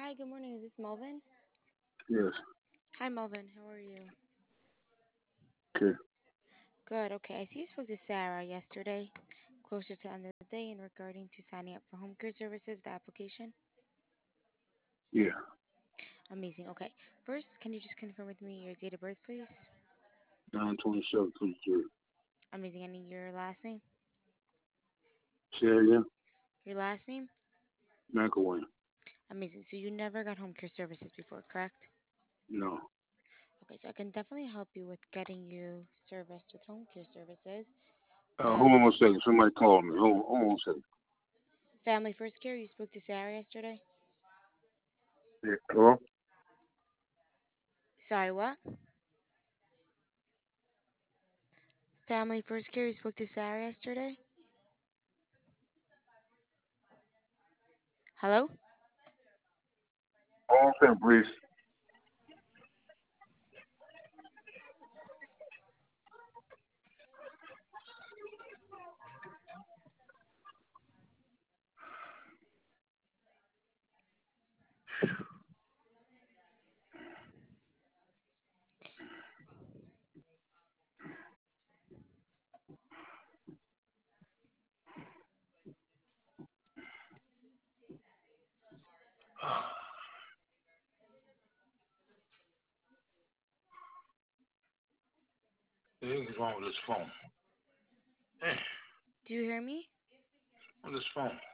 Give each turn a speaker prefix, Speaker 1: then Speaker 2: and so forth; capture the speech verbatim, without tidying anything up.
Speaker 1: Hi, good morning. Is this Melvin?
Speaker 2: Yes.
Speaker 1: Hi, Melvin. How are you?
Speaker 2: Okay.
Speaker 1: Good. Okay. I see you spoke to Sarah yesterday, closer to the end of the day, in regarding to signing up for home care services, the application.
Speaker 2: Yeah.
Speaker 1: Amazing. Okay. First, can you just confirm with me your date of birth, please?
Speaker 2: Nine twenty seven twenty three.
Speaker 1: Amazing. And your last name?
Speaker 2: Say that again.
Speaker 1: Your last name?
Speaker 2: McElwain.
Speaker 1: Amazing. So you never got home care services before, correct?
Speaker 2: No.
Speaker 1: Okay. So I can definitely help you with getting you serviced with home care services.
Speaker 2: Uh, hold
Speaker 1: The
Speaker 2: on one second. Somebody called me. Hold on, hold on one second.
Speaker 1: Family First Care. You spoke to Sarah yesterday.
Speaker 2: Yeah. Hello?
Speaker 1: Sorry, what? Family First Care. You spoke to Sarah yesterday. Hello.
Speaker 2: Hold on one second, please. The heck is wrong with this phone? Eh,
Speaker 1: Do you hear me?
Speaker 2: on this phone.